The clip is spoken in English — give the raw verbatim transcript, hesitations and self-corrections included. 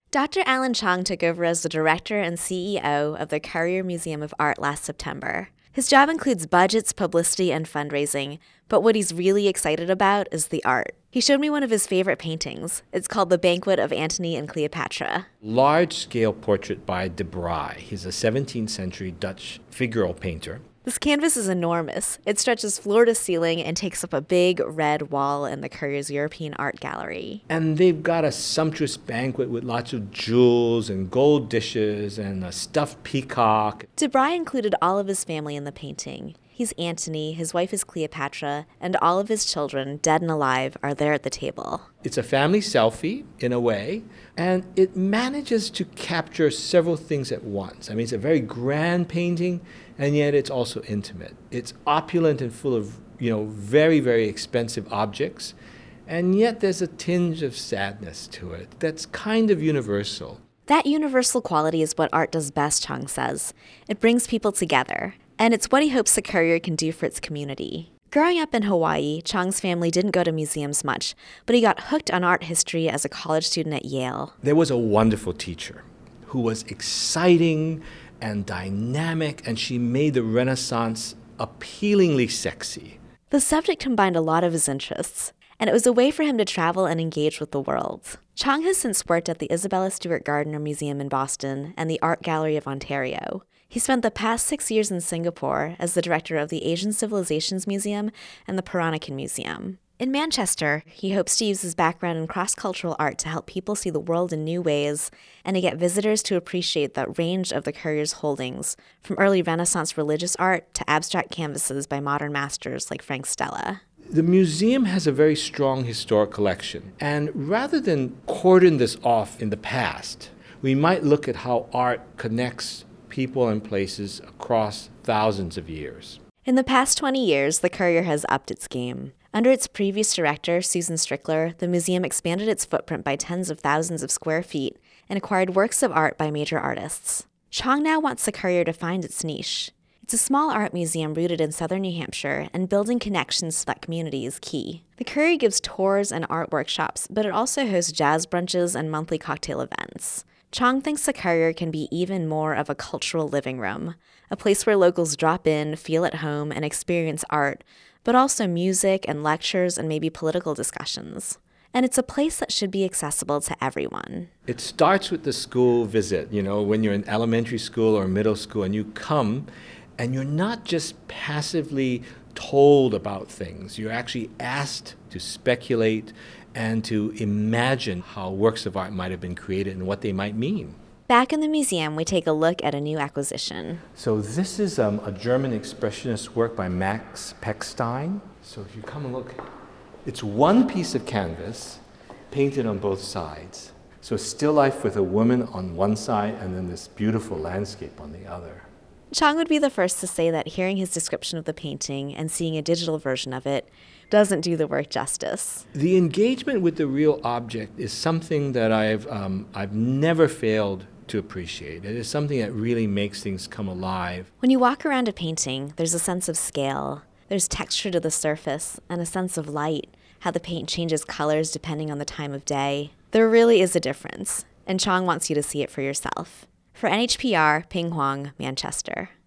Doctor Alan Chong took over as the director and C E O of the Currier Museum of Art last September. His job includes budgets, publicity, and fundraising, but what he's really excited about is the art. He showed me one of his favorite paintings. It's called The Banquet of Antony and Cleopatra. Large-scale portrait by De Bry. He's a seventeenth century Dutch figural painter. This canvas is enormous. It stretches floor to ceiling and takes up a big red wall in the Currier's European Art Gallery. And they've got a sumptuous banquet with lots of jewels and gold dishes and a stuffed peacock. De Bry included all of his family in the painting. He's Antony, his wife is Cleopatra, and all of his children, dead and alive, are there at the table. It's a family selfie, in a way, and it manages to capture several things at once. I mean, it's a very grand painting, and yet it's also intimate. It's opulent and full of, you know, very, very expensive objects, and yet there's a tinge of sadness to it that's kind of universal. That universal quality is what art does best, Chong says. It brings people together. And it's what he hopes the Currier can do for its community. Growing up in Hawaii, Chong's family didn't go to museums much, but he got hooked on art history as a college student at Yale. There was a wonderful teacher who was exciting and dynamic, and she made the Renaissance appealingly sexy. The subject combined a lot of his interests, and it was a way for him to travel and engage with the world. Chong has since worked at the Isabella Stewart Gardner Museum in Boston and the Art Gallery of Ontario. He spent the past six years in Singapore as the director of the Asian Civilizations Museum and the Peranakan Museum. In Manchester, he hopes to use his background in cross-cultural art to help people see the world in new ways and to get visitors to appreciate the range of the Currier's holdings, from early Renaissance religious art to abstract canvases by modern masters like Frank Stella. The museum has a very strong historic collection, and rather than cordon this off in the past, we might look at how art connects people and places across thousands of years. In the past twenty years, the Currier has upped its game. Under its previous director, Susan Strickler, the museum expanded its footprint by tens of thousands of square feet and acquired works of art by major artists. Chong now wants the Currier to find its niche. It's a small art museum rooted in southern New Hampshire, and building connections to that community is key. The Currier gives tours and art workshops, but it also hosts jazz brunches and monthly cocktail events. Chong thinks the Currier can be even more of a cultural living room, a place where locals drop in, feel at home, and experience art, but also music and lectures and maybe political discussions. And it's a place that should be accessible to everyone. It starts with the school visit, you know, when you're in elementary school or middle school and you come and you're not just passively told about things, you're actually asked to speculate and to imagine how works of art might have been created and what they might mean. Back in the museum, we take a look at a new acquisition. So this is um, a German expressionist work by Max Pechstein. So if you come and look, it's one piece of canvas painted on both sides. So still life with a woman on one side and then this beautiful landscape on the other. Chong would be the first to say that hearing his description of the painting and seeing a digital version of it doesn't do the work justice. The engagement with the real object is something that I've um, I've never failed to appreciate. It is something that really makes things come alive. When you walk around a painting, there's a sense of scale. There's texture to the surface and a sense of light, how the paint changes colors depending on the time of day. There really is a difference, and Chong wants you to see it for yourself. For N H P R, Ping Huang, Manchester.